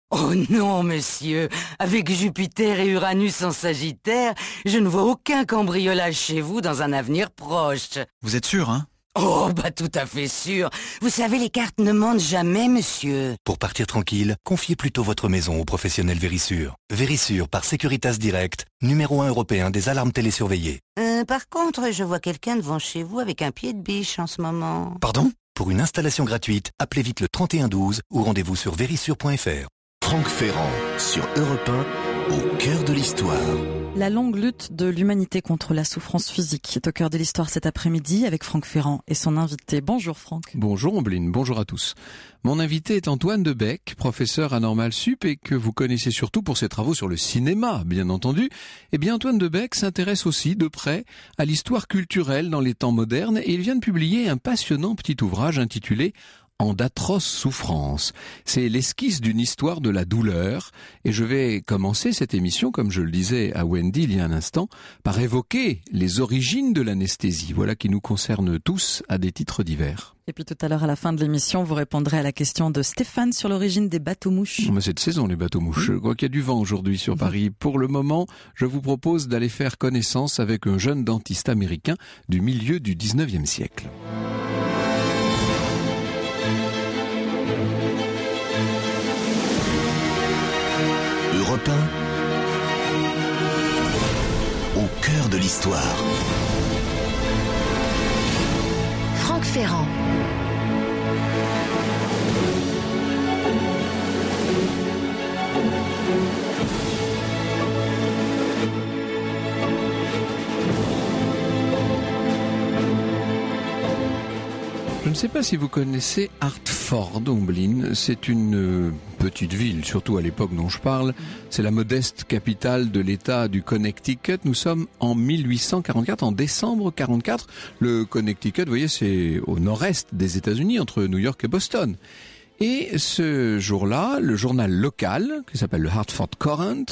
Oh non, monsieur. Avec Jupiter et Uranus en Sagittaire, je ne vois aucun cambriolage chez vous dans un avenir proche. Vous êtes sûr, hein? Oh, bah tout à fait sûr. Vous savez, les cartes ne mentent jamais, monsieur. Pour partir tranquille, confiez plutôt votre maison au professionnel Vérissure. Vérissure par Securitas Direct, numéro 1 européen des alarmes télésurveillées. Par contre, je vois quelqu'un devant chez vous avec un pied de biche en ce moment. Pardon? Pour une installation gratuite, appelez vite le 3112 ou rendez-vous sur vérissure.fr. Franck Ferrand, sur Europe 1, au cœur de l'histoire. La longue lutte de l'humanité contre la souffrance physique est au cœur de l'histoire cet après-midi avec Franck Ferrand et son invité. Bonjour Franck. Bonjour Ombline, bonjour à tous. Mon invité est Antoine Debec, professeur à Normal Sup et que vous connaissez surtout pour ses travaux sur le cinéma, bien entendu. Eh bien Antoine Debec s'intéresse aussi de près à l'histoire culturelle dans les temps modernes et il vient de publier un passionnant petit ouvrage intitulé En d'atroces souffrances. C'est l'esquisse d'une histoire de la douleur et je vais commencer cette émission, comme je le disais à Wendy il y a un instant, par évoquer les origines de l'anesthésie. Voilà qui nous concerne tous à des titres divers. Et puis tout à l'heure à la fin de l'émission, vous répondrez à la question de Stéphane sur l'origine des bateaux-mouches. Mais c'est de saison les bateaux-mouches. Je crois qu'il y a du vent aujourd'hui sur Paris. Pour le moment, je vous propose d'aller faire connaissance avec un jeune dentiste américain du milieu du 19e siècle. Europe 1, au cœur de l'histoire. Franck Ferrand. Je ne sais pas si vous connaissez Hartford, Ombline. C'est une petite ville, surtout à l'époque dont je parle. C'est la modeste capitale de l'État du Connecticut. Nous sommes en 1844, en décembre 44. Le Connecticut, vous voyez, c'est au nord-est des États-Unis, entre New York et Boston. Et ce jour-là, le journal local, qui s'appelle le Hartford Courant,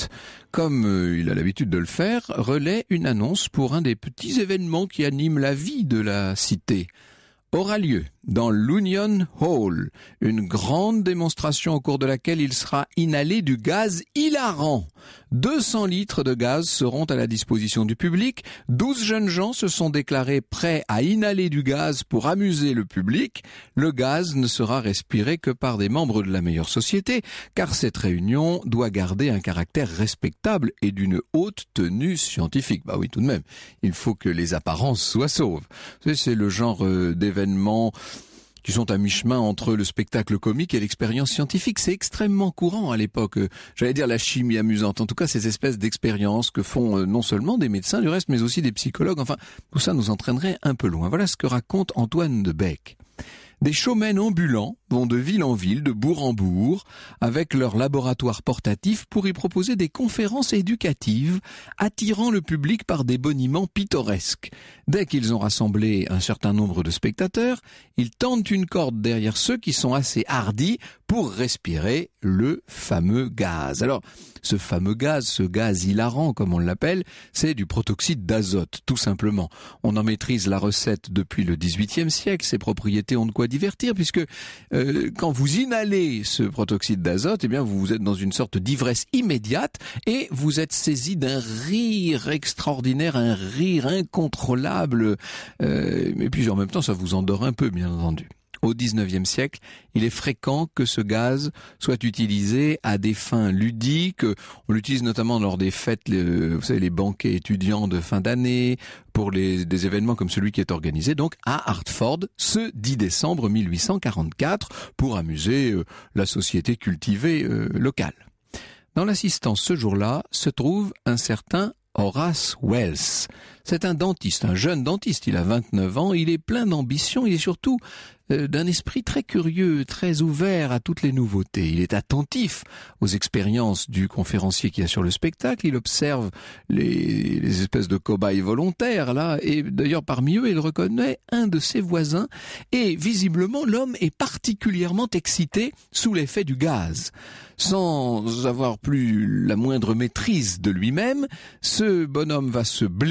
comme il a l'habitude de le faire, relaie une annonce pour un des petits événements qui animent la vie de la cité. Aura lieu dans l'Union Hall une grande démonstration au cours de laquelle il sera inhalé du gaz hilarant. 200 litres de gaz seront à la disposition du public. 12 jeunes gens se sont déclarés prêts à inhaler du gaz pour amuser le public. Le gaz ne sera respiré que par des membres de la meilleure société, car cette réunion doit garder un caractère respectable et d'une haute tenue scientifique. Bah oui, tout de même, il faut que les apparences soient sauves. C'est le genre d'événement qui sont à mi-chemin entre le spectacle comique et l'expérience scientifique. C'est extrêmement courant à l'époque. J'allais dire la chimie amusante. En tout cas, ces espèces d'expériences que font non seulement des médecins du reste, mais aussi des psychologues. Enfin, tout ça nous entraînerait un peu loin. Voilà ce que raconte Antoine Debec. Des showmen ambulants vont de ville en ville, de bourg en bourg, avec leur laboratoire portatif pour y proposer des conférences éducatives, attirant le public par des boniments pittoresques. Dès qu'ils ont rassemblé un certain nombre de spectateurs, ils tendent une corde derrière ceux qui sont assez hardis pour respirer le fameux gaz. Alors, ce fameux gaz, ce gaz hilarant comme on l'appelle, c'est du protoxyde d'azote, tout simplement. On en maîtrise la recette depuis le XVIIIe siècle, ses propriétés ont de quoi divertir, puisque quand vous inhalez ce protoxyde d'azote, eh bien vous êtes dans une sorte d'ivresse immédiate et vous êtes saisi d'un rire extraordinaire, un rire incontrôlable, et puis en même temps ça vous endort un peu, bien entendu. Au XIXe siècle, il est fréquent que ce gaz soit utilisé à des fins ludiques. On l'utilise notamment lors des fêtes, vous savez, les banquets étudiants de fin d'année, pour des événements comme celui qui est organisé donc à Hartford ce 10 décembre 1844 pour amuser la société cultivée locale. Dans l'assistance ce jour-là se trouve un certain Horace Wells. C'est un dentiste, un jeune dentiste, il a 29 ans, il est plein d'ambition, il est surtout d'un esprit très curieux, très ouvert à toutes les nouveautés. Il est attentif aux expériences du conférencier qui assure le spectacle, il observe les espèces de cobayes volontaires là, et d'ailleurs parmi eux il reconnaît un de ses voisins, et visiblement l'homme est particulièrement excité sous l'effet du gaz. Sans avoir plus la moindre maîtrise de lui-même, ce bonhomme va se blesser, il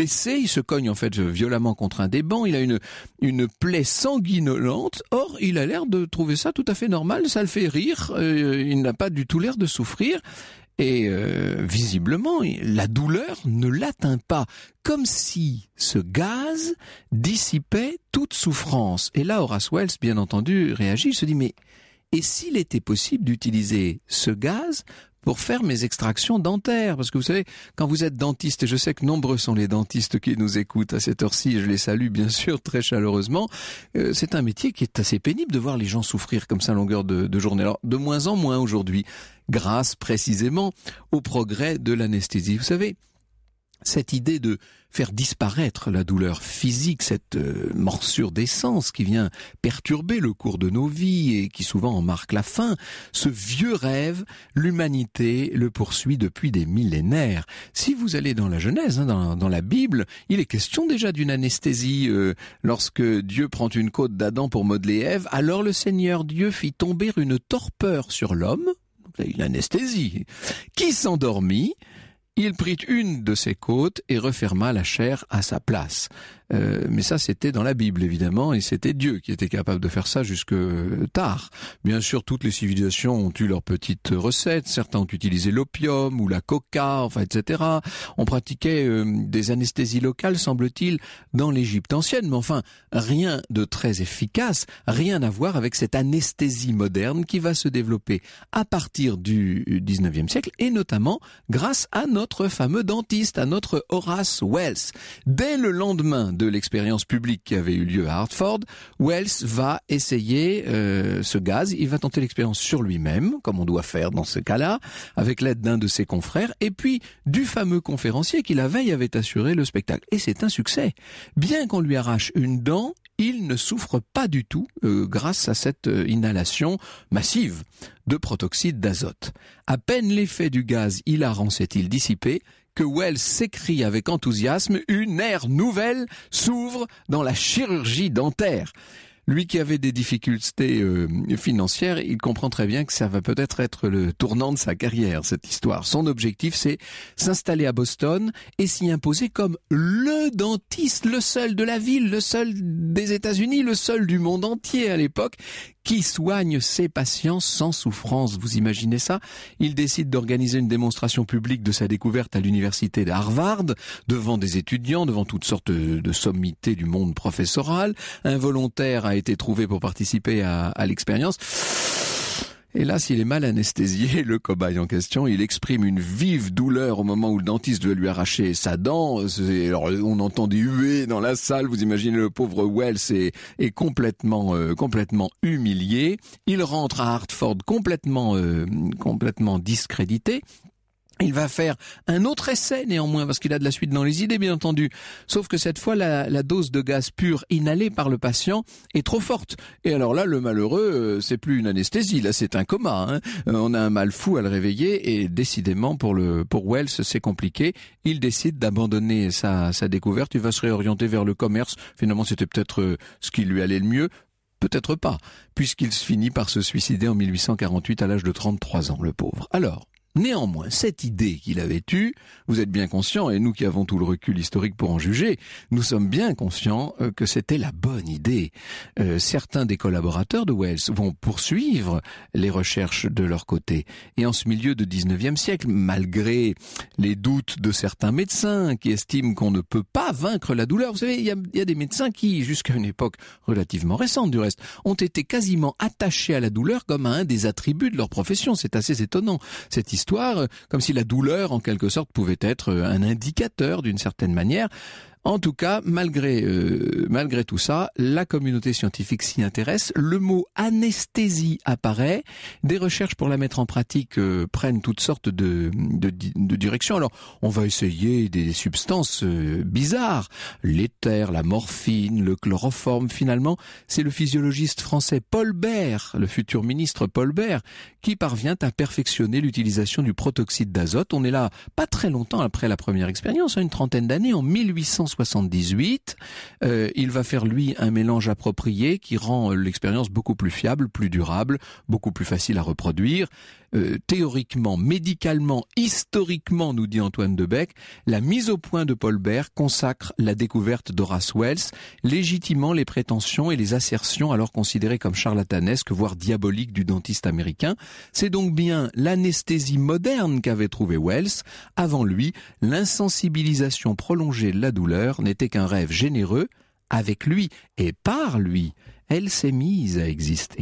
il se cogne en fait violemment contre un des bancs, il a une plaie sanguinolente. Or, il a l'air de trouver ça tout à fait normal, ça le fait rire, il n'a pas du tout l'air de souffrir. Et visiblement, la douleur ne l'atteint pas, comme si ce gaz dissipait toute souffrance. Et là, Horace Wells, bien entendu, réagit, il se dit, mais et s'il était possible d'utiliser ce gaz pour faire mes extractions dentaires? Parce que vous savez, quand vous êtes dentiste, et je sais que nombreux sont les dentistes qui nous écoutent à cette heure-ci, et je les salue bien sûr très chaleureusement, c'est un métier qui est assez pénible de voir les gens souffrir comme ça à longueur de journée. Alors, de moins en moins aujourd'hui, grâce précisément au progrès de l'anesthésie. Vous savez, cette idée de faire disparaître la douleur physique, cette morsure d'essence qui vient perturber le cours de nos vies et qui souvent en marque la fin, ce vieux rêve, l'humanité le poursuit depuis des millénaires. Si vous allez dans la Genèse, dans la Bible, il est question déjà d'une anesthésie. Lorsque Dieu prend une côte d'Adam pour modeler Ève, alors le Seigneur Dieu fit tomber une torpeur sur l'homme, une anesthésie, qui s'endormit. Il prit une de ses côtes et referma la chair à sa place. Mais ça, c'était dans la Bible, évidemment, et c'était Dieu qui était capable de faire ça jusque tard. Bien sûr, toutes les civilisations ont eu leurs petites recettes. Certains ont utilisé l'opium ou la coca, enfin, etc. On pratiquait des anesthésies locales, semble-t-il, dans l'Égypte ancienne. Mais enfin, rien de très efficace, rien à voir avec cette anesthésie moderne qui va se développer à partir du 19e siècle, et notamment grâce à notre fameux dentiste, à notre Horace Wells. Dès le lendemain de l'expérience publique qui avait eu lieu à Hartford, Wells va essayer ce gaz. Il va tenter l'expérience sur lui-même, comme on doit faire dans ce cas-là, avec l'aide d'un de ses confrères, et puis du fameux conférencier qui la veille avait assuré le spectacle. Et c'est un succès. Bien qu'on lui arrache une dent, il ne souffre pas du tout grâce à cette inhalation massive de protoxyde d'azote. À peine l'effet du gaz hilarant s'est-il dissipé, que Wells s'écrie avec enthousiasme, une ère nouvelle s'ouvre dans la chirurgie dentaire. Lui qui avait des difficultés financières, il comprend très bien que ça va peut-être être le tournant de sa carrière, cette histoire. Son objectif, c'est s'installer à Boston et s'y imposer comme le dentiste, le seul de la ville, le seul des États-Unis, le seul du monde entier à l'époque, qui soigne ses patients sans souffrance. Vous imaginez ça? Il décide d'organiser une démonstration publique de sa découverte à l'université de Harvard, devant des étudiants, devant toutes sortes de sommités du monde professoral. Un volontaire a été trouvé pour participer à l'expérience. Hélas, il est mal anesthésié, le cobaye en question. Il exprime une vive douleur au moment où le dentiste veut lui arracher sa dent. Alors, on entend des huées dans la salle. Vous imaginez, le pauvre Wells est complètement humilié. Il rentre à Hartford complètement discrédité. Il va faire un autre essai néanmoins, parce qu'il a de la suite dans les idées, bien entendu. Sauf que cette fois, la dose de gaz pur inhalée par le patient est trop forte. Et alors là, le malheureux, c'est plus une anesthésie, là c'est un coma. On a un mal fou à le réveiller, et décidément pour Wells, c'est compliqué. Il décide d'abandonner sa découverte. Il va se réorienter vers le commerce. Finalement, c'était peut-être ce qui lui allait le mieux. Peut-être pas, puisqu'il finit par se suicider en 1848 à l'âge de 33 ans, le pauvre. Alors, néanmoins, cette idée qu'il avait eue, vous êtes bien conscients, et nous qui avons tout le recul historique pour en juger, nous sommes bien conscients que c'était la bonne idée. Certains des collaborateurs de Wells vont poursuivre les recherches de leur côté. Et en ce milieu de 19e siècle, malgré les doutes de certains médecins qui estiment qu'on ne peut pas vaincre la douleur, vous savez, il y a des médecins qui, jusqu'à une époque relativement récente du reste, ont été quasiment attachés à la douleur comme à un des attributs de leur profession. C'est assez étonnant, cette histoire, comme si la douleur, en quelque sorte, pouvait être un indicateur d'une certaine manière. En tout cas, malgré tout ça, la communauté scientifique s'y intéresse. Le mot anesthésie apparaît. Des recherches pour la mettre en pratique prennent toutes sortes de directions. Alors, on va essayer des substances bizarres. L'éther, la morphine, le chloroforme. Finalement, c'est le physiologiste français Paul Bert, le futur ministre Paul Bert, qui parvient à perfectionner l'utilisation du protoxyde d'azote. On est là pas très longtemps après la première expérience, une trentaine d'années, en 1878. Il va faire, lui, un mélange approprié qui rend l'expérience beaucoup plus fiable, plus durable, beaucoup plus facile à reproduire. Théoriquement, médicalement, historiquement, nous dit Antoine Debec, la mise au point de Paul Bert consacre la découverte d'Horace Wells, légitimant les prétentions et les assertions alors considérées comme charlatanesques, voire diaboliques du dentiste américain. C'est donc bien l'anesthésie moderne qu'avait trouvé Wells. Avant lui, l'insensibilisation prolongée de la douleur n'était qu'un rêve généreux. Avec lui et par lui, elle s'est mise à exister.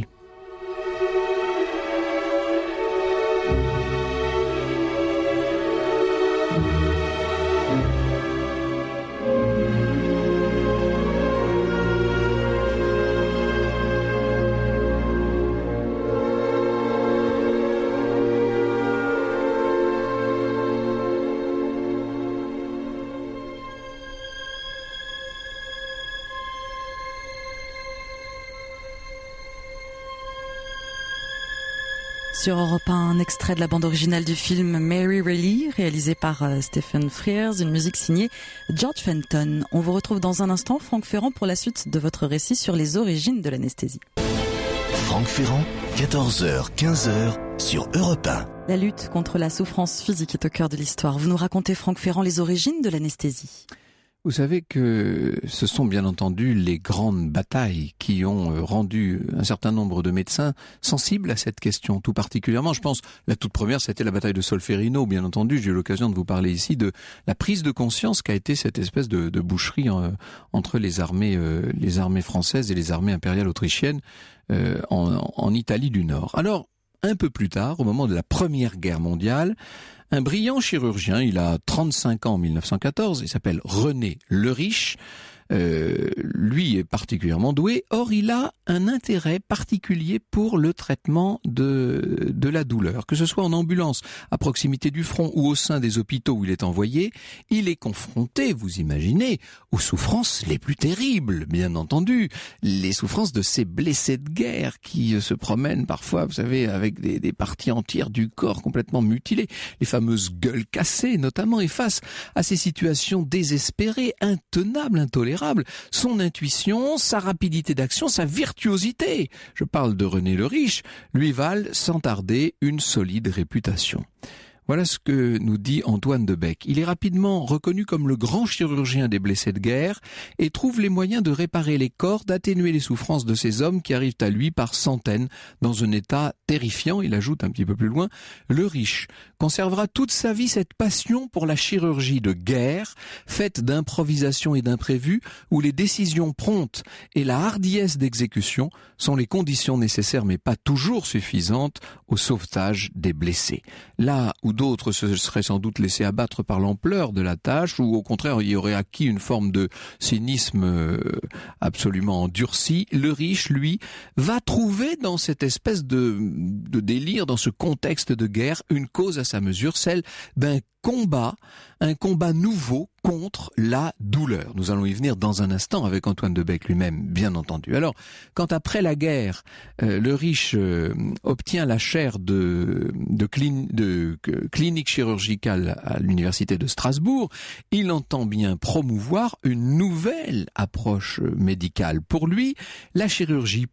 Sur Europe 1, un extrait de la bande originale du film Mary Reilly, réalisé par Stephen Frears, une musique signée George Fenton. On vous retrouve dans un instant, Franck Ferrand, pour la suite de votre récit sur les origines de l'anesthésie. Franck Ferrand, 14h, 15h sur Europe 1. La lutte contre la souffrance physique est au cœur de l'histoire. Vous nous racontez, Franck Ferrand, les origines de l'anesthésie. Vous savez que ce sont bien entendu les grandes batailles qui ont rendu un certain nombre de médecins sensibles à cette question, tout particulièrement. Je pense, la toute première, c'était la bataille de Solferino, bien entendu. J'ai eu l'occasion de vous parler ici de la prise de conscience qu'a été cette espèce de boucherie entre les armées françaises et les armées impériales autrichiennes en Italie du Nord. Alors, un peu plus tard, au moment de la Première Guerre mondiale, un brillant chirurgien, il a 35 ans en 1914, il s'appelle René Leriche, lui est particulièrement doué, or il a un intérêt particulier pour le traitement de la douleur, que ce soit en ambulance, à proximité du front ou au sein des hôpitaux où il est envoyé, il est confronté, vous imaginez, aux souffrances les plus terribles, bien entendu, les souffrances de ces blessés de guerre qui se promènent parfois, vous savez, avec des parties entières du corps complètement mutilées, les fameuses gueules cassées notamment, et face à ces situations désespérées, intenables, intolérables, son intuition, sa rapidité d'action, sa virtuosité, je parle de René Leriche, lui valent sans tarder une solide réputation. Voilà ce que nous dit Antoine Debec. Il est rapidement reconnu comme le grand chirurgien des blessés de guerre et trouve les moyens de réparer les corps, d'atténuer les souffrances de ces hommes qui arrivent à lui par centaines dans un état terrifiant. Il ajoute un petit peu plus loin, Leriche conservera toute sa vie cette passion pour la chirurgie de guerre, faite d'improvisation et d'imprévus, où les décisions promptes et la hardiesse d'exécution sont les conditions nécessaires mais pas toujours suffisantes au sauvetage des blessés. Là où d'autres se seraient sans doute laissés abattre par l'ampleur de la tâche, ou au contraire y auraient acquis une forme de cynisme absolument endurci, Leriche, lui, va trouver dans cette espèce de délire, dans ce contexte de guerre, une cause à sa mesure, celle d'un combat, un combat nouveau contre la douleur. Nous allons y venir dans un instant avec Antoine Debec lui-même, bien entendu. Alors, quand après la guerre, Leriche obtient la chaire de clinique chirurgicale à l'université de Strasbourg, il entend bien promouvoir une nouvelle approche médicale. Pour lui, la chirurgie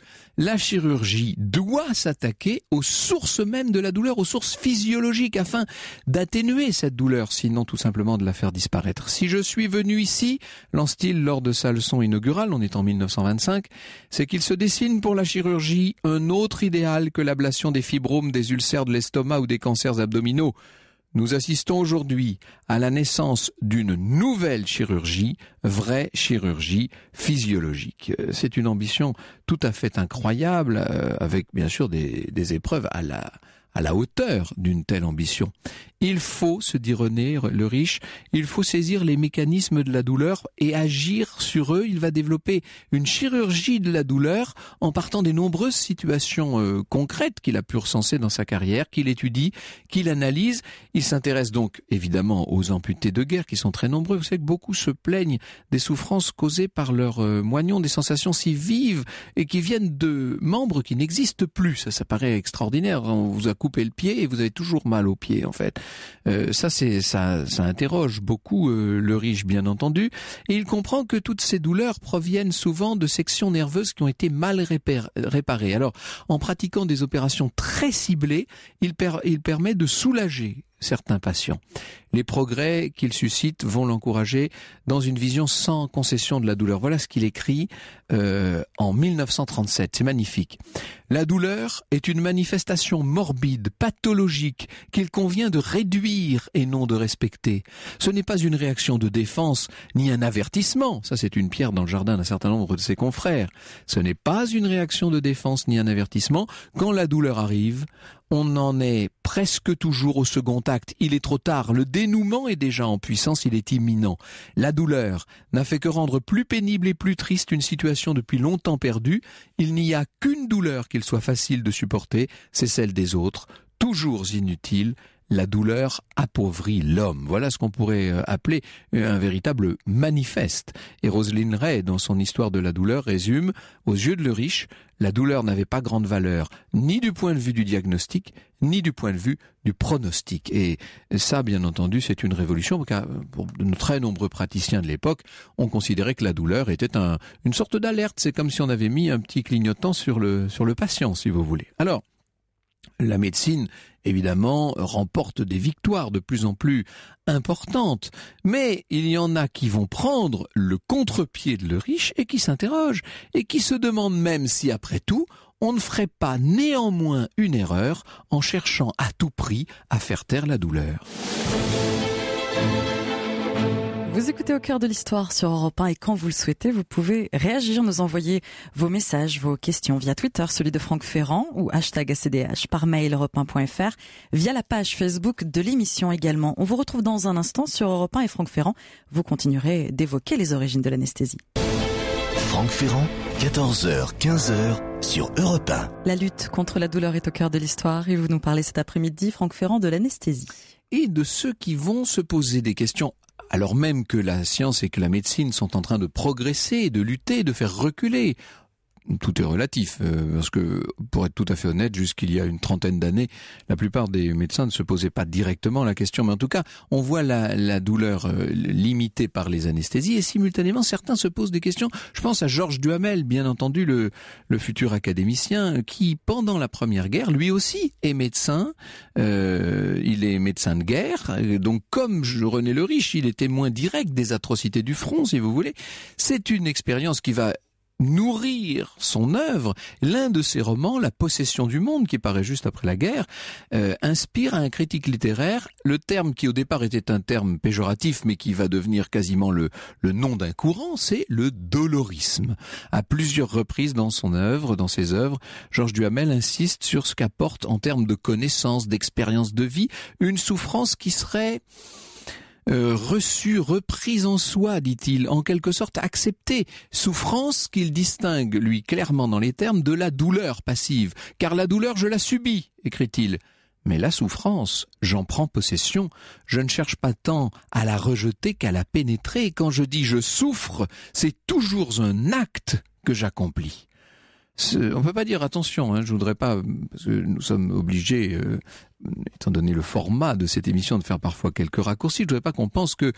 doit s'attaquer aux sources mêmes de la douleur, aux sources physiologiques, afin d'atténuer cette douleur, sinon tout simplement de la faire disparaître. Si je suis venu ici, lance-t-il lors de sa leçon inaugurale, on est en 1925, c'est qu'il se dessine pour la chirurgie un autre idéal que l'ablation des fibromes, des ulcères de l'estomac ou des cancers abdominaux. Nous assistons aujourd'hui à la naissance d'une nouvelle chirurgie, vraie chirurgie physiologique. C'est une ambition tout à fait incroyable, avec bien sûr des épreuves à la hauteur d'une telle ambition. Il faut, se dit René Leriche, il faut saisir les mécanismes de la douleur et agir sur eux. Il va développer une chirurgie de la douleur en partant des nombreuses situations concrètes qu'il a pu recenser dans sa carrière, qu'il étudie, qu'il analyse. Il s'intéresse donc évidemment aux amputés de guerre qui sont très nombreux. Vous savez que beaucoup se plaignent des souffrances causées par leurs moignons, des sensations si vives et qui viennent de membres qui n'existent plus. Ça paraît extraordinaire. On vous a couper le pied et vous avez toujours mal au pied en fait. Ça interroge beaucoup le riche bien entendu, et il comprend que toutes ces douleurs proviennent souvent de sections nerveuses qui ont été mal réparées. Alors, en pratiquant des opérations très ciblées, il permet de soulager certains patients. Les progrès qu'il suscite vont l'encourager dans une vision sans concession de la douleur. Voilà ce qu'il écrit en 1937. C'est magnifique. La douleur est une manifestation morbide, pathologique, qu'il convient de réduire et non de respecter. Ce n'est pas une réaction de défense, ni un avertissement. Ça, c'est une pierre dans le jardin d'un certain nombre de ses confrères. Ce n'est pas une réaction de défense, ni un avertissement. Quand la douleur arrive, on en est presque toujours au second acte. Il est trop tard. Le dénouement est déjà en puissance. Il est imminent. La douleur n'a fait que rendre plus pénible et plus triste une situation depuis longtemps perdue. Il n'y a qu'une douleur qu'il soit facile de supporter, c'est celle des autres, toujours inutile. La douleur appauvrit l'homme. Voilà ce qu'on pourrait appeler un véritable manifeste. Et Roselyne Ray, dans son histoire de la douleur, résume, aux yeux de le riche, la douleur n'avait pas grande valeur, ni du point de vue du diagnostic, ni du point de vue du pronostic. Et ça, bien entendu, c'est une révolution, car pour de très nombreux praticiens de l'époque, on considérait que la douleur était une sorte d'alerte. C'est comme si on avait mis un petit clignotant sur le patient, si vous voulez. Alors, la médecine, évidemment, remporte des victoires de plus en plus importantes, mais il y en a qui vont prendre le contre-pied de le riche et qui s'interrogent, et qui se demandent même si, après tout, on ne ferait pas néanmoins une erreur en cherchant à tout prix à faire taire la douleur. Vous écoutez Au cœur de l'histoire sur Europe 1 et quand vous le souhaitez, vous pouvez réagir, nous envoyer vos messages, vos questions via Twitter, celui de Franck Ferrand ou #ACDH, par mail europe1.fr, via la page Facebook de l'émission également. On vous retrouve dans un instant sur Europe 1 et Franck Ferrand, vous continuerez d'évoquer les origines de l'anesthésie. Franck Ferrand, 14h, 15h sur Europe 1. La lutte contre la douleur est au cœur de l'histoire et vous nous parlez cet après-midi, Franck Ferrand, de l'anesthésie. Et de ceux qui vont se poser des questions, alors même que la science et que la médecine sont en train de progresser, de lutter, de faire reculer. Tout est relatif, parce que, pour être tout à fait honnête, jusqu'il y a une trentaine d'années, la plupart des médecins ne se posaient pas directement la question, mais en tout cas, on voit la douleur limitée par les anesthésies, et simultanément, certains se posent des questions. Je pense à Georges Duhamel, bien entendu, le futur académicien, qui, pendant la Première Guerre, lui aussi est médecin. Il est médecin de guerre, donc comme René le Riche, il est témoin direct des atrocités du front, si vous voulez. C'est une expérience qui va nourrir son œuvre. L'un de ses romans, La possession du monde, qui paraît juste après la guerre, inspire à un critique littéraire le terme qui au départ était un terme péjoratif, mais qui va devenir quasiment le nom d'un courant, c'est le dolorisme. À plusieurs reprises dans son œuvre, dans ses œuvres, Georges Duhamel insiste sur ce qu'apporte en termes de connaissances, d'expérience de vie, une souffrance qui serait reçue, reprise en soi, dit-il, en quelque sorte acceptée, souffrance qu'il distingue, lui, clairement dans les termes, de la douleur passive. Car la douleur, je la subis, écrit-il. Mais la souffrance, j'en prends possession. Je ne cherche pas tant à la rejeter qu'à la pénétrer. Quand je dis je souffre, c'est toujours un acte que j'accomplis. On peut pas dire attention, je voudrais pas, parce que nous sommes obligés, étant donné le format de cette émission, de faire parfois quelques raccourcis. Je voudrais pas qu'on pense que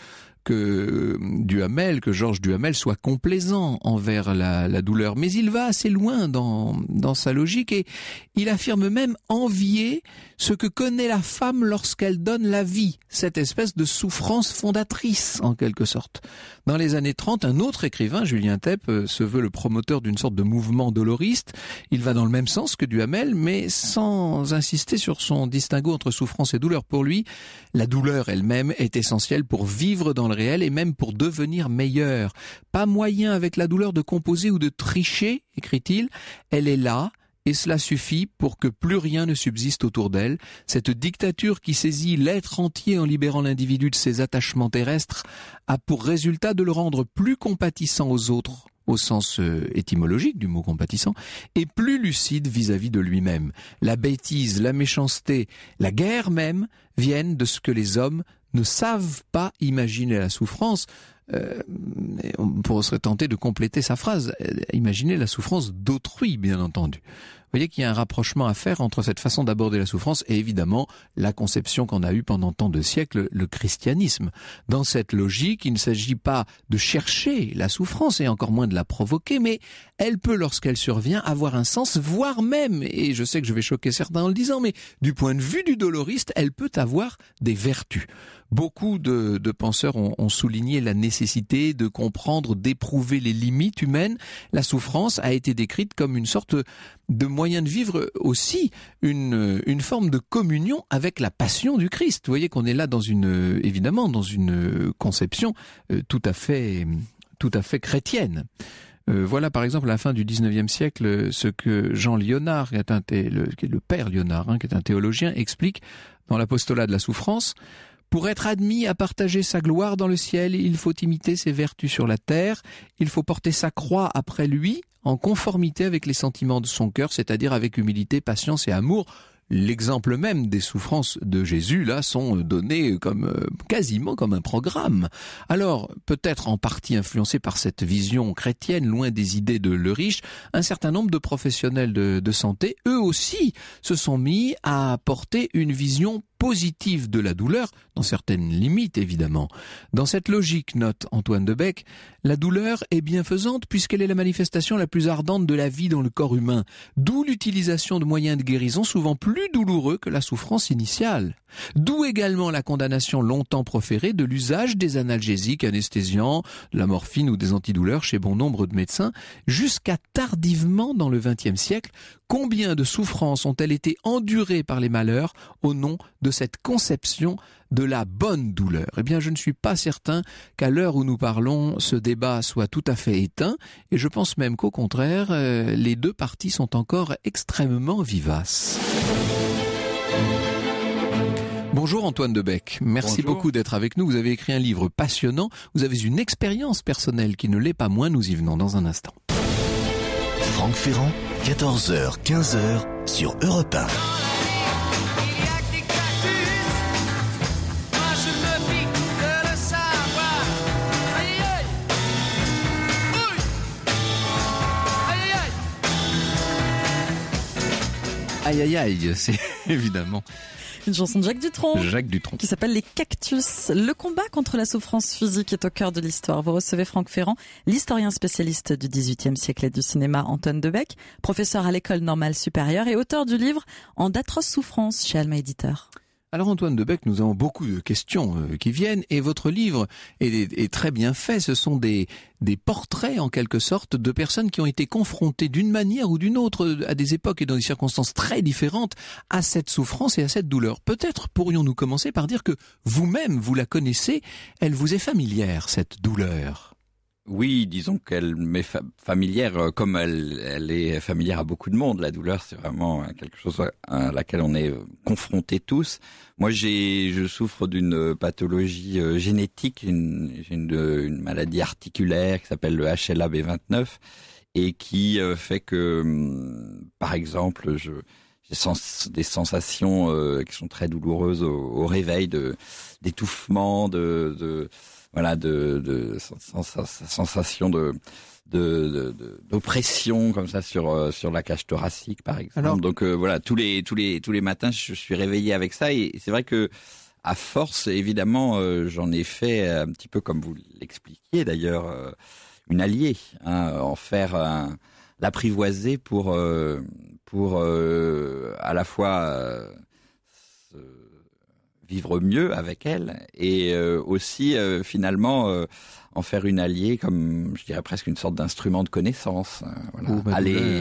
Georges Duhamel soit complaisant envers la douleur, mais il va assez loin dans sa logique et il affirme même envier ce que connaît la femme lorsqu'elle donne la vie, cette espèce de souffrance fondatrice en quelque sorte. Dans les années 30, un autre écrivain, Julien Tepp, se veut le promoteur d'une sorte de mouvement doloriste. Il va dans le même sens que Duhamel, mais sans insister sur son distinguo entre souffrance et douleur. Pour lui, la douleur elle-même est essentielle pour vivre dans le réel et même pour devenir meilleur. Pas moyen avec la douleur de composer ou de tricher, écrit-il. Elle est là. Et cela suffit pour que plus rien ne subsiste autour d'elle. Cette dictature qui saisit l'être entier en libérant l'individu de ses attachements terrestres a pour résultat de le rendre plus compatissant aux autres, au sens étymologique du mot compatissant, et plus lucide vis-à-vis de lui-même. La bêtise, la méchanceté, la guerre même viennent de ce que les hommes ne savent pas imaginer la souffrance. On pourrait se tenter de compléter sa phrase. Imaginez la souffrance d'autrui, bien entendu. voyez qu'il y a un rapprochement à faire entre cette façon d'aborder la souffrance et évidemment la conception qu'en a eue pendant tant de siècles le christianisme. Dans cette logique, il ne s'agit pas de chercher la souffrance et encore moins de la provoquer, mais elle peut, lorsqu'elle survient, avoir un sens, voire même, et je sais que je vais choquer certains en le disant, mais du point de vue du doloriste, elle peut avoir des vertus. Beaucoup de penseurs ont souligné la nécessité de comprendre, d'éprouver les limites humaines. La souffrance a été décrite comme une sorte de moyen de vivre aussi, une forme de communion avec la passion du Christ. Vous voyez qu'on est là évidemment dans une conception tout à fait chrétienne. Voilà par exemple à la fin du 19e siècle ce que Jean Lyonard, qui est le père Lyonard, qui est un théologien, explique dans l'Apostolat de la souffrance. Pour être admis à partager sa gloire dans le ciel, il faut imiter ses vertus sur la terre, il faut porter sa croix après lui, en conformité avec les sentiments de son cœur, c'est-à-dire avec humilité, patience et amour. L'exemple même des souffrances de Jésus, là, sont donnés quasiment comme un programme. Alors, peut-être en partie influencé par cette vision chrétienne, loin des idées de Le Riche, un certain nombre de professionnels de santé, eux aussi, se sont mis à porter une vision positive de la douleur, dans certaines limites évidemment. Dans cette logique, note Antoine Debec, la douleur est bienfaisante puisqu'elle est la manifestation la plus ardente de la vie dans le corps humain, d'où l'utilisation de moyens de guérison souvent plus douloureux que la souffrance initiale. D'où également la condamnation longtemps proférée de l'usage des analgésiques anesthésiants, de la morphine ou des antidouleurs chez bon nombre de médecins, jusqu'à tardivement dans le XXe siècle. Combien de souffrances ont-elles été endurées par les malheurs au nom de cette conception de la bonne douleur? Eh bien, je ne suis pas certain qu'à l'heure où nous parlons, ce débat soit tout à fait éteint, et je pense même qu'au contraire, les deux parties sont encore extrêmement vivaces. Bonjour Antoine Debec, merci beaucoup d'être avec nous. Vous avez écrit un livre passionnant, vous avez une expérience personnelle qui ne l'est pas moins, nous y venons dans un instant. Franck Ferrand, 14h, 15h sur Europe 1. Aïe aïe aïe, c'est évidemment une chanson de Jacques Dutronc. Jacques Dutronc. Qui s'appelle Les Cactus. Le combat contre la souffrance physique est au cœur de l'histoire. Vous recevez Franck Ferrand, l'historien spécialiste du XVIIIe siècle et du cinéma Antoine Debec, professeur à l'école normale supérieure et auteur du livre En d'atroces souffrances chez Alma Éditeur. Alors Antoine Debec, nous avons beaucoup de questions qui viennent et votre livre est très bien fait. Ce sont des portraits en quelque sorte de personnes qui ont été confrontées d'une manière ou d'une autre à des époques et dans des circonstances très différentes à cette souffrance et à cette douleur. Peut-être pourrions-nous commencer par dire que vous-même, vous la connaissez, elle vous est familière, cette douleur. Oui, disons qu'elle m'est familière, comme elle est familière à beaucoup de monde. La douleur, c'est vraiment quelque chose à laquelle on est confrontés tous. Moi, je souffre d'une pathologie génétique, une maladie articulaire qui s'appelle le HLA-B29 et qui fait que, par exemple, j'ai des sensations qui sont très douloureuses au réveil, d'étouffement, sensation d'oppression comme ça sur la cage thoracique par exemple. Alors, donc tous les matins je suis réveillé avec ça et c'est vrai que à force évidemment j'en ai fait un petit peu comme vous l'expliquiez d'ailleurs une alliée, en faire l'apprivoiser pour à la fois vivre mieux avec elle et aussi finalement en faire une alliée, comme je dirais presque une sorte d'instrument de connaissance. Aller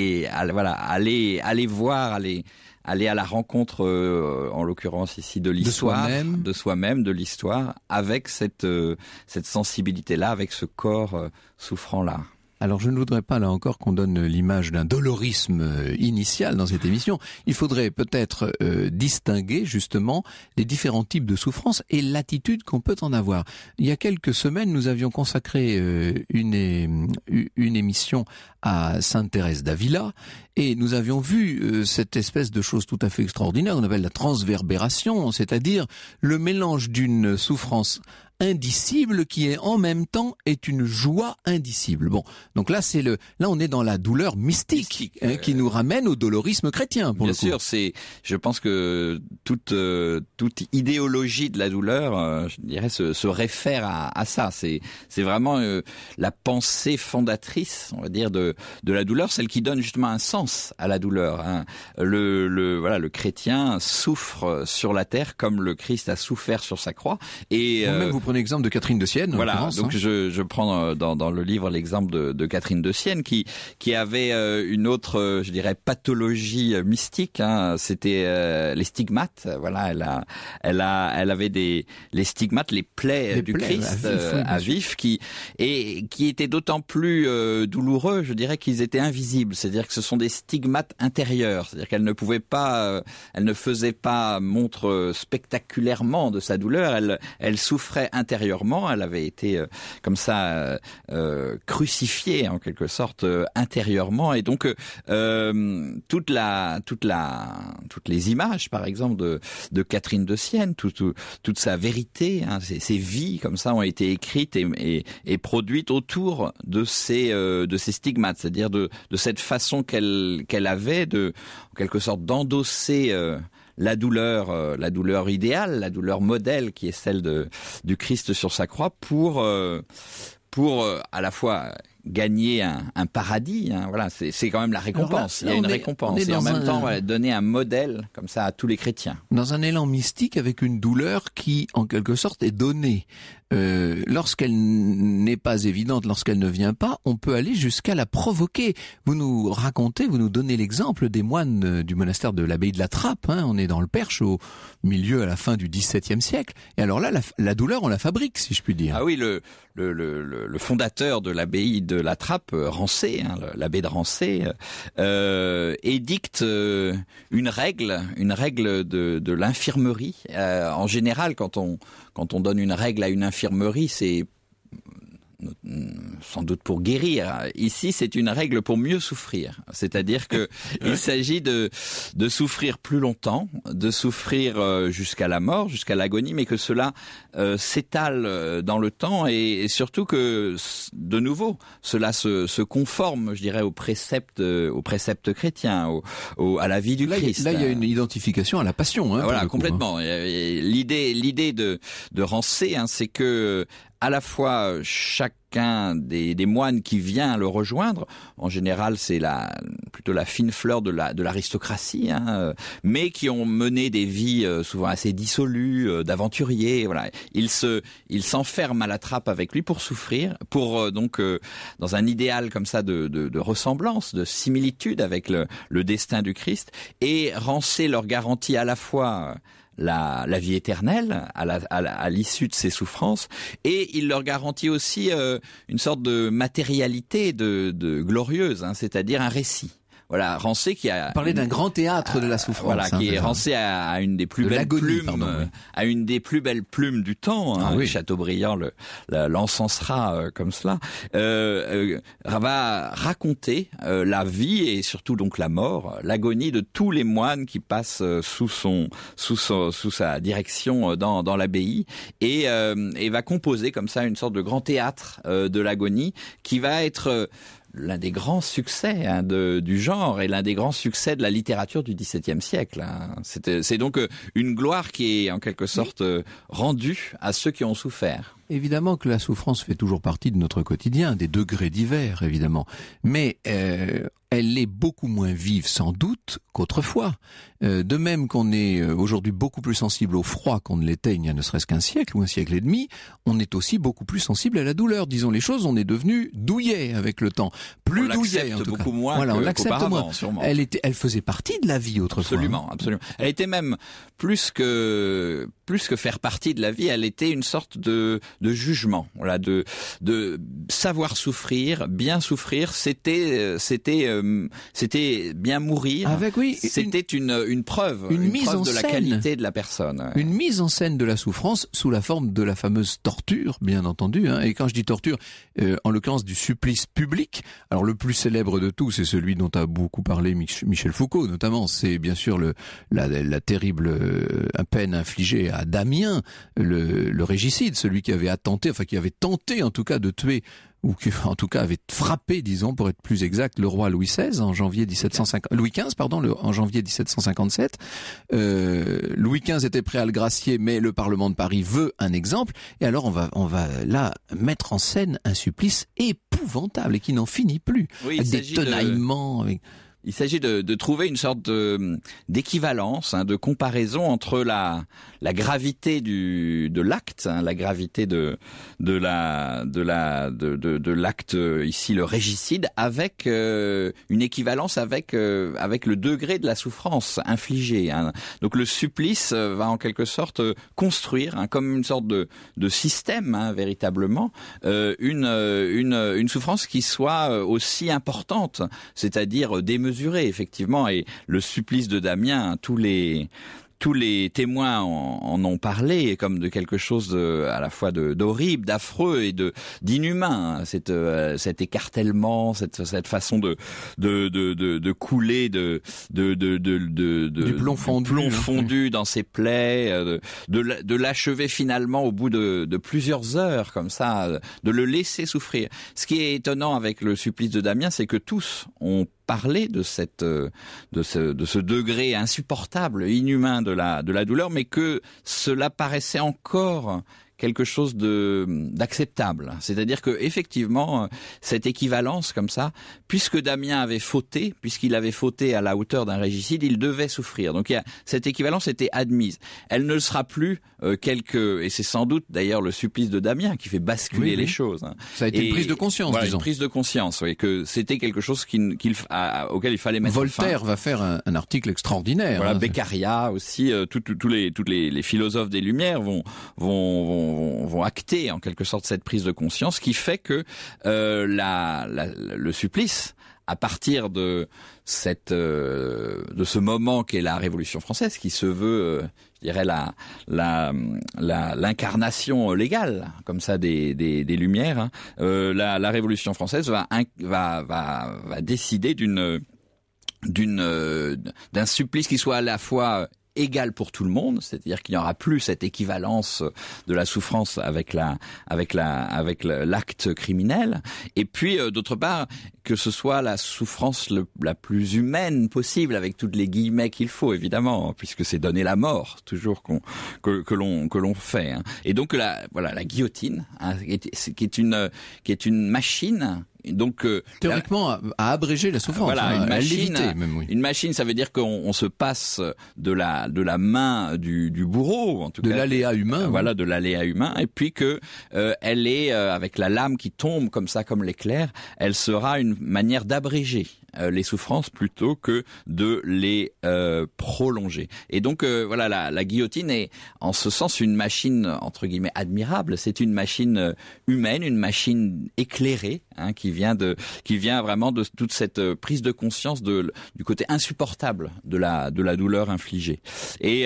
voir, aller à la rencontre, en l'occurrence ici de l'histoire, de soi-même, de l'histoire, avec cette sensibilité-là, avec ce corps souffrant-là. Alors je ne voudrais pas là encore qu'on donne l'image d'un dolorisme initial dans cette émission. Il faudrait peut-être distinguer justement les différents types de souffrances et l'attitude qu'on peut en avoir. Il y a quelques semaines, nous avions consacré une émission à Sainte Thérèse d'Avila et nous avions vu cette espèce de chose tout à fait extraordinaire qu'on appelle la transverbération, c'est-à-dire le mélange d'une souffrance indicible qui est en même temps est une joie indicible. Bon, donc là on est dans la douleur mystique qui nous ramène au dolorisme chrétien. Pour Bien le coup. sûr, je pense que toute idéologie de la douleur, je dirais, se réfère à ça. C'est vraiment la pensée fondatrice, on va dire, de la douleur, celle qui donne justement un sens à la douleur. Hein. Le chrétien souffre sur la terre comme le Christ a souffert sur sa croix. Et Vous-même, vous prenez l'exemple de Catherine de Sienne. Voilà, donc je prends dans le livre l'exemple de Catherine de Sienne qui avait une autre, je dirais, pathologie mystique. Hein. C'était les stigmates. Voilà, elle avait les stigmates, les plaies du Christ à vif, qui étaient d'autant plus douloureux, je dirais, qu'ils étaient invisibles. C'est-à-dire que ce sont des stigmates intérieurs. C'est-à-dire qu'elle ne pouvait pas, elle ne faisait pas montre spectaculairement de sa douleur. Elle souffrait intérieurement. Elle avait été comme ça crucifiée en quelque sorte intérieurement. Et donc toutes les images, par exemple, de Catherine de Sienne, toute sa vérité, hein, ses vies comme ça ont été écrites et produites autour de ces stigmates, c'est-à-dire de cette façon qu'elle avait en quelque sorte d'endosser la douleur idéale, la douleur modèle qui est celle du Christ sur sa croix pour à la fois gagner un paradis, hein, voilà, c'est quand même la récompense. Là, il y a une récompense et en même temps donner un modèle comme ça à tous les chrétiens. Dans un élan mystique avec une douleur qui, en quelque sorte, est donnée. Lorsqu'elle n'est pas évidente, lorsqu'elle ne vient pas, on peut aller jusqu'à la provoquer. Vous nous donnez l'exemple des moines du monastère de l'abbaye de la Trappe. Hein, on est dans le Perche au milieu, à la fin du XVIIe siècle. Et alors là, la douleur, on la fabrique, si je puis dire. Ah oui, le fondateur de l'abbaye de la Trappe, Rancé, hein, l'abbé de Rancé, édicte une règle de l'infirmerie. En général, quand on donne une règle à une infirmerie, c'est sans doute pour guérir. Ici, c'est une règle pour mieux souffrir. C'est-à-dire que il s'agit de souffrir plus longtemps, de souffrir jusqu'à la mort, jusqu'à l'agonie, mais que cela s'étale dans le temps et surtout que, de nouveau, cela se conforme, je dirais, aux préceptes chrétiens, à la vie du Christ. Là, il y a une identification à la passion. Hein, voilà, complètement. L'idée de Rancé, hein, c'est que à la fois chacun des moines qui vient le rejoindre, en général c'est plutôt la fine fleur de l'aristocratie, hein, mais qui ont mené des vies souvent assez dissolues, d'aventuriers. Voilà, ils s'enferment à la trappe avec lui pour souffrir, pour dans un idéal comme ça de ressemblance, de similitude avec le destin du Christ. Et Rancé leur garantit à la fois la vie éternelle à l'issue de ces souffrances, et il leur garantit aussi une sorte de matérialité de glorieuse, hein, c'est-à-dire un récit. Voilà, Rancé qui a parlé d'un grand théâtre de la souffrance. Voilà, Rancé a une des plus belles plumes, a une des plus belles plumes du temps. Hein, oui. Chateaubriand l'encensera comme cela. Va raconter la vie et surtout donc la mort, l'agonie de tous les moines qui passent sous sa direction dans l'abbaye et va composer comme ça une sorte de grand théâtre de l'agonie qui va être l'un des grands succès du genre et l'un des grands succès de la littérature du XVIIe siècle. Hein. C'est donc une gloire qui est en quelque sorte rendue à ceux qui ont souffert. Évidemment que la souffrance fait toujours partie de notre quotidien, des degrés divers évidemment, mais elle est beaucoup moins vive sans doute qu'autrefois. De même qu'on est aujourd'hui beaucoup plus sensible au froid qu'on ne l'était il y a ne serait-ce qu'un siècle ou un siècle et demi, on est aussi beaucoup plus sensible à la douleur. Disons les choses, on est devenu douillet avec le temps. Plus douillet en tout cas. Beaucoup moins voilà, on l'accepte moins. Sûrement. Elle faisait partie de la vie autrefois. Absolument, absolument. Elle était même plus que faire partie de la vie, elle était une sorte de jugement. Voilà, de savoir souffrir, bien souffrir, c'était bien mourir. C'était une preuve, une mise en scène de la qualité de la personne. Une mise en scène de la souffrance sous la forme de la fameuse torture, bien entendu. Hein. Et quand je dis torture, en l'occurrence du supplice public. Alors le plus célèbre de tous, c'est celui dont a beaucoup parlé Michel Foucault, notamment. C'est bien sûr la terrible peine infligée à Damien, le régicide, celui qui avait avait tenté en tout cas de tuer, ou qui en tout cas avait frappé, disons, pour être plus exact, le roi Louis XV en janvier 1750, Louis XV, pardon, en janvier 1757. Louis XV était prêt à le gracier, mais le Parlement de Paris veut un exemple. Et alors on va là mettre en scène un supplice épouvantable et qui n'en finit plus. Oui, avec des tenaillements. Il s'agit de trouver une sorte d'équivalence, de comparaison entre la gravité de l'acte, la gravité de l'acte ici, le régicide, avec une équivalence avec le degré de la souffrance infligée. Donc le supplice va en quelque sorte construire, comme une sorte de système, véritablement, une souffrance qui soit aussi importante, c'est-à-dire démesurée, effectivement. Et le supplice de Damien, tous les témoins en ont parlé comme de quelque chose à la fois d'horrible, d'affreux et d'inhumain. Cet écartèlement, cette façon de couler du plomb fondu dans ses plaies, de l'achever finalement au bout de plusieurs heures comme ça, de le laisser souffrir. Ce qui est étonnant avec le supplice de Damien, c'est que tous ont parlé de ce degré insupportable, inhumain de la douleur, mais que cela paraissait encore quelque chose d'acceptable. C'est-à-dire que effectivement, cette équivalence comme ça, puisque Damien avait fauté, puisqu'il avait fauté à la hauteur d'un régicide, il devait souffrir. Donc cette équivalence était admise. Elle ne le sera plus et c'est sans doute d'ailleurs le supplice de Damien qui fait basculer les choses. Ça a été une prise de conscience, voilà, disons. Une prise de conscience, oui, que c'était quelque chose auquel il fallait mettre Voltaire fin. va faire un article extraordinaire. Voilà, Beccaria aussi, tous les philosophes des Lumières vont acter en quelque sorte cette prise de conscience qui fait que le supplice, à partir de ce moment qu'est la Révolution française, qui se veut, je dirais, l'incarnation légale comme ça des Lumières, la Révolution française va décider d'un supplice qui soit à la fois égal pour tout le monde, c'est-à-dire qu'il n'y aura plus cette équivalence de la souffrance avec l'acte criminel, et puis d'autre part que ce soit la souffrance la plus humaine possible, avec toutes les guillemets qu'il faut évidemment, puisque c'est donner la mort toujours que l'on fait. Et donc la guillotine, qui est une machine. Donc théoriquement à abréger la souffrance, voilà, une machine, même, oui. Une machine, ça veut dire qu'on se passe de la main du bourreau, en tout cas de l'aléa humain, voilà, de l'aléa humain, et puis que elle est avec la lame qui tombe comme ça, comme l'éclair, elle sera une manière d'abréger les souffrances plutôt que de les prolonger. Et donc voilà, la guillotine est en ce sens une machine entre guillemets admirable. C'est une machine humaine, une machine éclairée, qui vient vraiment de toute cette prise de conscience du côté insupportable de la douleur infligée. Et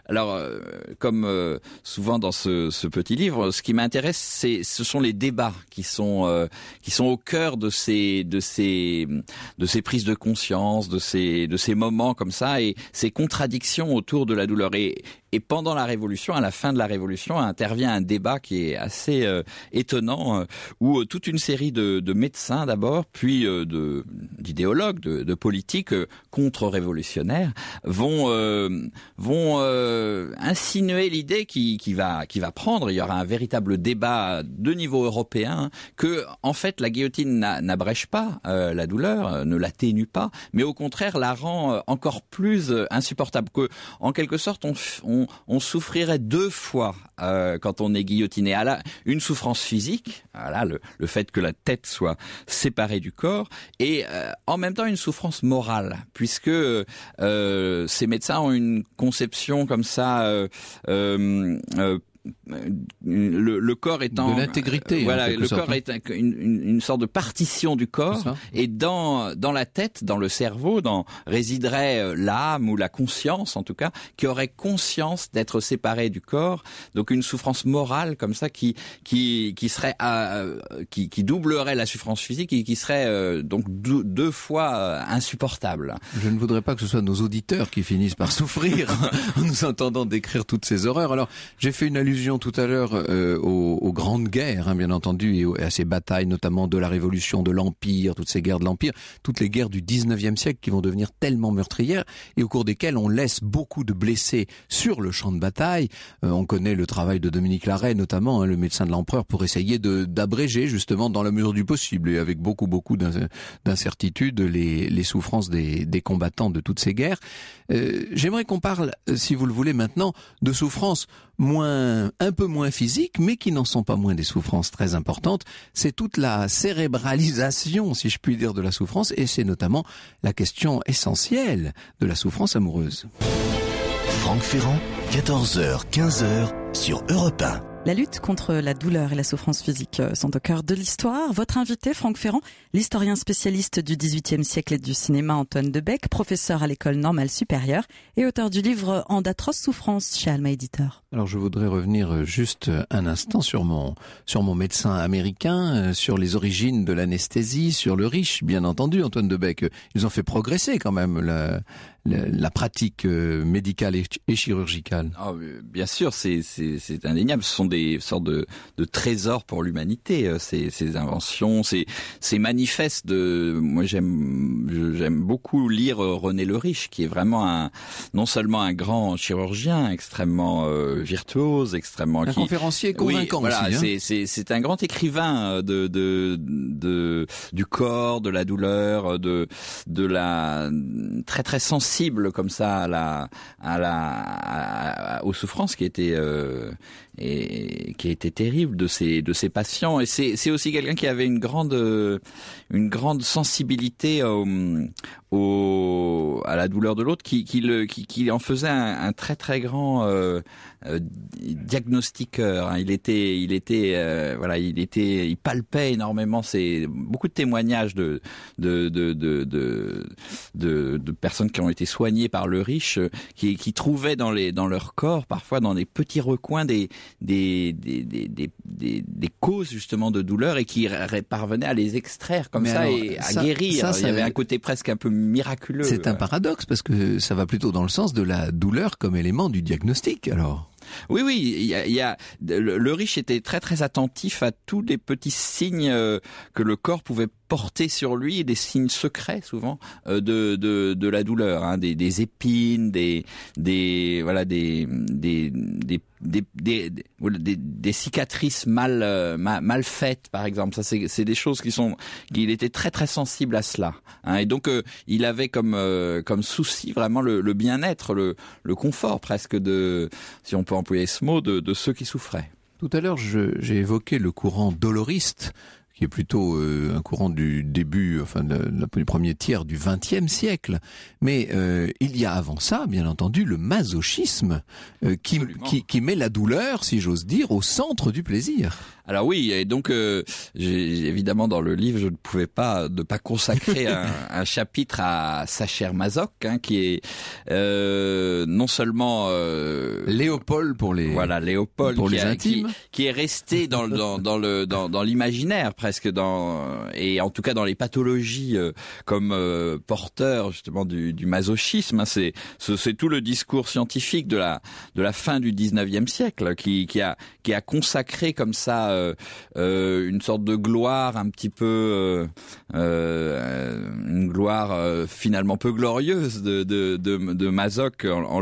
comme souvent dans ce petit livre, ce qui m'intéresse, ce sont les débats qui sont au cœur de ces prises de conscience, de ces moments comme ça, et ces contradictions autour de la douleur. Et pendant la Révolution, à la fin de la Révolution, intervient un débat qui est assez étonnant, où toute une série de médecins d'abord, puis d'idéologues, de politiques contre-révolutionnaires vont insinuer l'idée qui va prendre. Il y aura un véritable débat de niveau européen que en fait la guillotine n'abrège pas la douleur, ne l'atténue pas, mais au contraire la rend encore plus insupportable. Que en quelque sorte on souffrirait deux fois quand on est guillotiné. Une souffrance physique, voilà, le fait que la tête soit séparée du corps, et en même temps une souffrance morale, puisque ces médecins ont une conception comme ça. Le corps étant de l'intégrité, voilà, le corps est une sorte de partition du corps, et dans la tête, dans le cerveau, résiderait l'âme ou la conscience, en tout cas, qui aurait conscience d'être séparée du corps. Donc une souffrance morale comme ça qui serait qui doublerait la souffrance physique et qui serait donc deux fois insupportable. Je ne voudrais pas que ce soit nos auditeurs qui finissent par souffrir en nous entendant décrire toutes ces horreurs. Alors j'ai fait une allusion allusion tout à l'heure aux grandes guerres, bien entendu, et à ces batailles, notamment de la Révolution, de l'Empire, toutes ces guerres de l'Empire, toutes les guerres du 19e siècle qui vont devenir tellement meurtrières et au cours desquelles on laisse beaucoup de blessés sur le champ de bataille. On connaît le travail de Dominique Larrey, notamment, le médecin de l'empereur, pour essayer d'abréger, justement, dans la mesure du possible et avec beaucoup d'incertitudes, les souffrances des combattants de toutes ces guerres. J'aimerais qu'on parle, si vous le voulez maintenant, de souffrances un peu moins physiques, mais qui n'en sont pas moins des souffrances très importantes. C'est toute la cérébralisation, si je puis dire, de la souffrance, et c'est notamment la question essentielle de la souffrance amoureuse. Franck Ferrand, 14h, 15h sur Europe 1. La lutte contre la douleur et la souffrance physique sont au cœur de l'histoire. Votre invité, Franck Ferrand, l'historien spécialiste du XVIIIe siècle et du cinéma Antoine Debec, professeur à l'École normale supérieure et auteur du livre En d'atroces souffrances chez Alma Éditeur. Alors je voudrais revenir juste un instant sur mon médecin américain, sur les origines de l'anesthésie, sur le riche, bien entendu, Antoine Debec. Ils ont fait progresser quand même la pratique médicale et chirurgicale. Ah, bien sûr, c'est indéniable. Ce sont des sortes de trésors pour l'humanité, ces inventions, ces manifestes moi j'aime beaucoup lire René le Riche, qui est vraiment non seulement un grand chirurgien extrêmement virtuose, extrêmement conférencier convaincant, oui, voilà, aussi. C'est un grand écrivain du corps, de la douleur, de la très très sensible comme ça aux souffrances qui étaient terrible de ses patients, et c'est aussi quelqu'un qui avait une grande sensibilité à la douleur de l'autre, qui en faisait un très très grand diagnostiqueur. Il palpait énormément. C'est beaucoup de témoignages de personnes qui ont été soignées par le riche, qui trouvaient dans leur corps, parfois dans des petits recoins, des causes justement de douleur, et qui parvenaient à les extraire comme et à guérir. Il y avait un côté presque un peu miraculeux. C'est un paradoxe, parce que ça va plutôt dans le sens de la douleur comme élément du diagnostic, alors. Oui, le riche était très très attentif à tous les petits signes que le corps pouvait porter sur lui, et des signes secrets souvent de la douleur, des épines, des cicatrices mal faites, par exemple. Ça, c'est des choses qu'il était très très sensible à cela, et donc il avait comme souci vraiment le bien-être, le confort presque si on peut employer ce mot, de ceux qui souffraient. Tout à l'heure, j'ai évoqué le courant doloriste, qui est plutôt un courant du début, du premier tiers du XXe siècle. Mais il y a avant ça, bien entendu, le masochisme qui met la douleur, si j'ose dire, au centre du plaisir. Alors oui, et donc évidemment dans le livre, je ne pouvais pas ne pas consacrer un chapitre à Sacher Masoch, qui est non seulement Léopold pour les intimes, qui est resté dans l'imaginaire presque, et en tout cas dans les pathologies comme porteur justement du masochisme. C'est tout le discours scientifique de la fin du 19e siècle qui a consacré comme ça une sorte de gloire un petit peu une gloire finalement peu glorieuse de Masoch, en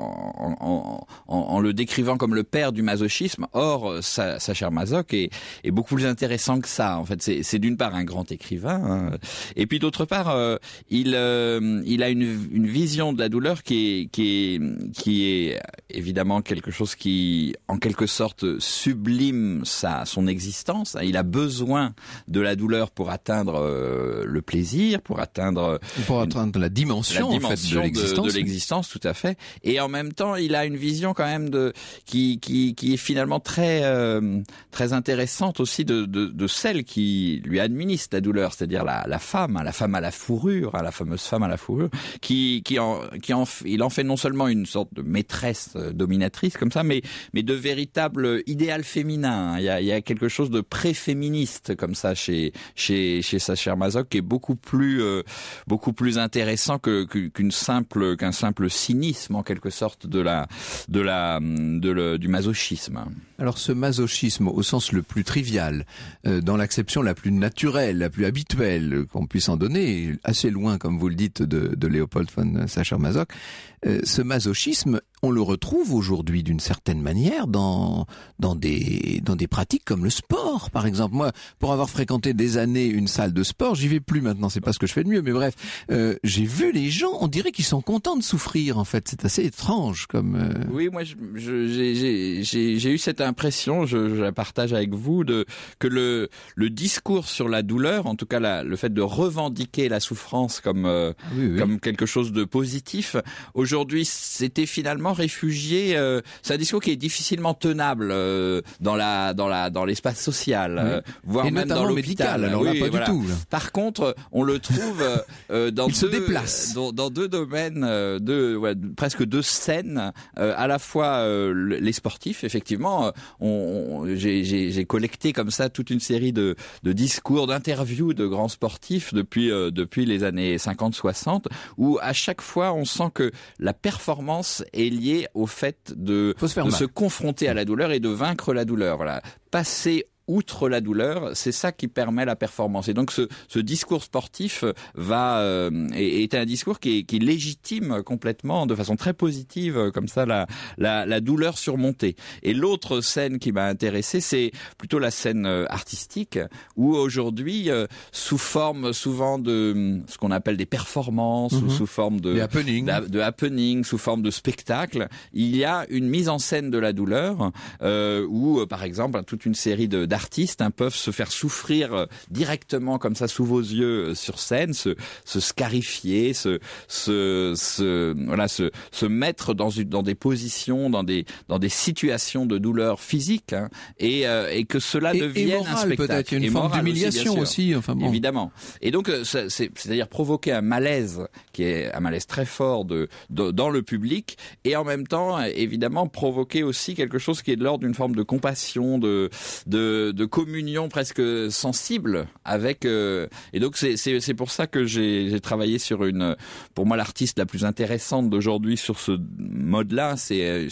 le décrivant comme le père du masochisme. Or Sacher Masoch est beaucoup plus intéressant que ça. En fait, c'est d'une part un grand écrivain, et puis d'autre part il a une vision de la douleur qui est évidemment quelque chose qui en quelque sorte sublime son existence. Il a besoin de la douleur pour atteindre le plaisir, pour atteindre la dimension en fait, de l'existence, tout à fait. Et en même temps, il a une vision quand même qui est finalement très très intéressante aussi de celle qui lui administre la douleur, c'est-à-dire la femme à la fourrure, la fameuse femme à la fourrure, il en fait non seulement une sorte de maîtresse dominatrice comme ça, mais de véritable idéal féminin. Il y a quelque chose de pré-féministe comme ça chez Sacher Masoch qui est beaucoup plus intéressant qu'un simple cynisme en quelque sorte du masochisme. Alors ce masochisme au sens le plus trivial, dans l'acception la plus naturelle, la plus habituelle qu'on puisse en donner, assez loin comme vous le dites de Léopold von Sacher-Masoch, ce masochisme, on le retrouve aujourd'hui d'une certaine manière dans des pratiques comme le sport, par exemple. Moi, pour avoir fréquenté des années une salle de sport, j'y vais plus maintenant, c'est pas ce que je fais de mieux, mais bref, j'ai vu les gens, on dirait qu'ils sont contents de souffrir, en fait. C'est assez étrange comme... Oui, moi, j'ai eu cette impression, je la partage avec vous, que le discours sur la douleur, en tout cas le fait de revendiquer la souffrance comme quelque chose de positif, aujourd'hui, c'était finalement réfugié. C'est un discours qui est difficilement tenable dans l'espace social, voire et même dans l'hôpital. Médical, alors là, pas du tout. Là. Par contre, on le trouve dans deux domaines, presque deux scènes, à la fois les sportifs, effectivement. J'ai collecté comme ça toute une série de discours, d'interviews de grands sportifs depuis les années 50-60, où à chaque fois on sent que la performance est liée au fait de se confronter à la douleur et de vaincre la douleur. Voilà. Passer outre la douleur, c'est ça qui permet la performance. Et donc ce discours sportif est un discours qui légitime complètement, de façon très positive, comme ça, la douleur surmontée. Et l'autre scène qui m'a intéressé, c'est plutôt la scène artistique, où aujourd'hui, sous forme souvent de ce qu'on appelle des performances, ou sous forme de happening, sous forme de spectacle, il y a une mise en scène de la douleur, où, par exemple, toute une série d'artistes peuvent se faire souffrir directement comme ça sous vos yeux sur scène, se scarifier, se mettre dans des positions, dans des situations de douleur physique, hein, et que cela devienne morale, un spectacle. Peut-être une forme d'humiliation aussi, enfin bon. Évidemment. Et donc c'est-à-dire provoquer un malaise qui est un malaise très fort dans le public, et en même temps évidemment provoquer aussi quelque chose qui est de l'ordre d'une forme de compassion, de communion presque sensible avec et donc c'est pour ça que j'ai travaillé sur pour moi l'artiste la plus intéressante d'aujourd'hui sur ce mode-là, c'est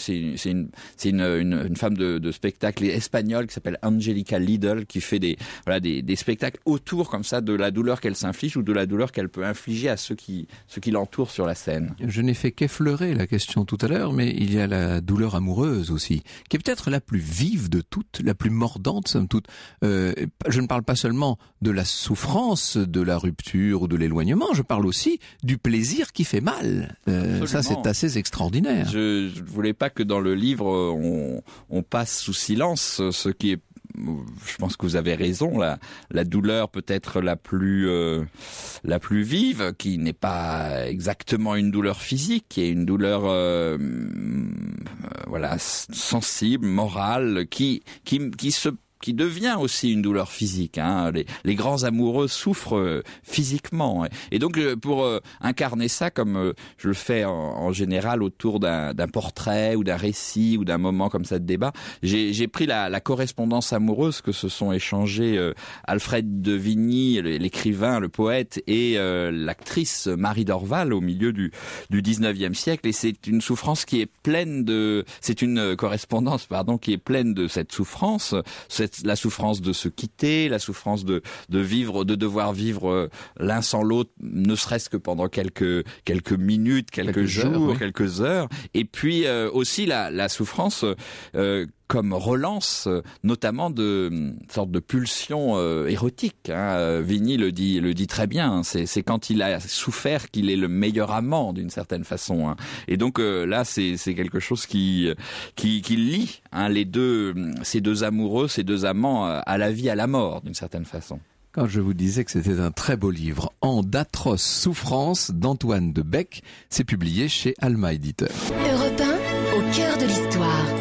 une femme de spectacle espagnole qui s'appelle Angelica Lidl, qui fait des spectacles autour comme ça de la douleur qu'elle s'inflige ou de la douleur qu'elle peut infliger à ceux qui l'entourent sur la scène. Je n'ai fait qu'effleurer la question tout à l'heure, mais il y a la douleur amoureuse aussi, qui est peut-être la plus vive de toutes, la plus mordante somme toute. Je ne parle pas seulement de la souffrance, de la rupture ou de l'éloignement, je parle aussi du plaisir qui fait mal. Ça, c'est assez extraordinaire. Je ne voulais pas que dans le livre, on passe sous silence ce qui est, je pense que vous avez raison, la douleur peut-être la plus vive, qui n'est pas exactement une douleur physique, qui est une douleur sensible, morale, qui devient aussi une douleur physique. Hein. Les grands amoureux souffrent physiquement. Et donc, pour incarner ça, comme je le fais en général autour d'un portrait ou d'un récit ou d'un moment comme ça de débat, j'ai pris la correspondance amoureuse que se sont échangés Alfred de Vigny, l'écrivain, le poète, et l'actrice Marie Dorval au milieu du 19e siècle. Et c'est une souffrance qui est c'est une correspondance, qui est pleine de cette souffrance, la souffrance de se quitter, la souffrance de devoir vivre l'un sans l'autre, ne serait-ce que pendant quelques minutes, quelques jours, quelques heures, et puis aussi la souffrance comme relance, notamment de sorte de pulsion érotique. Hein. Vigny le dit très bien. C'est quand il a souffert qu'il est le meilleur amant d'une certaine façon. Hein. Et donc là, c'est quelque chose qui lie ces deux amoureux, ces deux amants à la vie, à la mort d'une certaine façon. Quand je vous disais que c'était un très beau livre, En d'atroces souffrances d'Antoine de Bec, c'est publié chez Alma Éditeur. Europe 1, au cœur de l'histoire.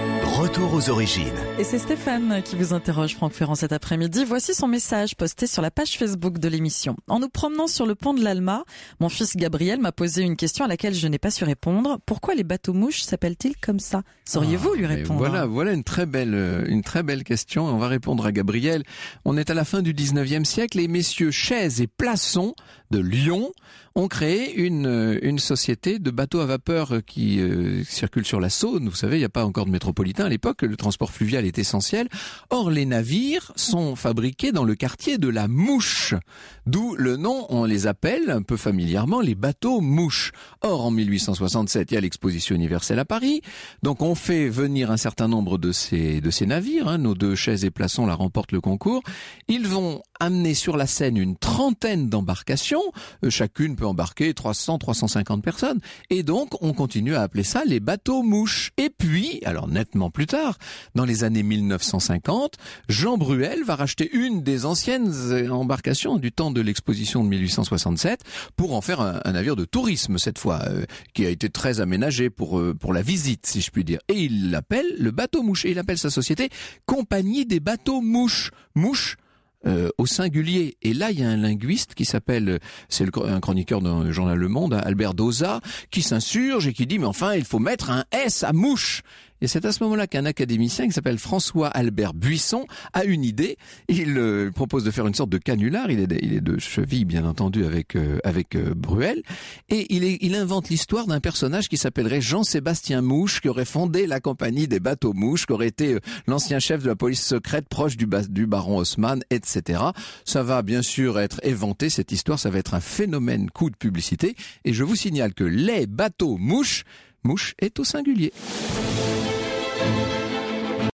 Retour aux origines. Et c'est Stéphane qui vous interroge, Franck Ferrand, cet après-midi. Voici son message posté sur la page Facebook de l'émission. En nous promenant sur le pont de l'Alma, mon fils Gabriel m'a posé une question à laquelle je n'ai pas su répondre. Pourquoi les bateaux-mouches s'appellent-ils comme ça? Sauriez-vous lui répondre? Voilà une très belle question. On va répondre à Gabriel. On est à la fin du 19e siècle et messieurs Chaise et Plasson de Lyon ont créé une société de bateaux à vapeur qui circulent sur la Saône. Vous savez, il n'y a pas encore de métropolitain à l'époque, le transport fluvial est essentiel. Or, les navires sont fabriqués dans le quartier de la Mouche, d'où le nom, on les appelle un peu familièrement les bateaux mouches. Or, en 1867, il y a l'exposition universelle à Paris, donc on fait venir un certain nombre de ces navires, nos deux Chaises et Plasson la remportent le concours. Ils vont amener sur la Seine une trentaine d'embarcations, chacune peut embarquer 300-350 personnes, et donc on continue à appeler ça les bateaux mouches. Et puis, alors nettement plus tard, dans les années 1950, Jean Bruel va racheter une des anciennes embarcations du temps de l'exposition de 1867 pour en faire un navire de tourisme cette fois, qui a été très aménagé pour la visite, si je puis dire. Et il l'appelle le bateau mouche, et il appelle sa société Compagnie des bateaux mouches. Mouche au singulier. Et là, il y a un linguiste qui s'appelle, un chroniqueur d'un journal Le Monde, Albert Dauzat, qui s'insurge et qui dit, mais enfin, il faut mettre un S à mouche. Et c'est à ce moment-là qu'un académicien qui s'appelle François-Albert Buisson a une idée. Il propose de faire une sorte de canular. Il est de cheville, bien entendu, avec Bruel. Et il invente l'histoire d'un personnage qui s'appellerait Jean-Sébastien Mouche, qui aurait fondé la compagnie des bateaux mouches, qui aurait été l'ancien chef de la police secrète proche du baron Haussmann, etc. Ça va bien sûr être éventé, cette histoire. Ça va être un phénomène coup de publicité. Et je vous signale que les bateaux mouches, mouche est au singulier.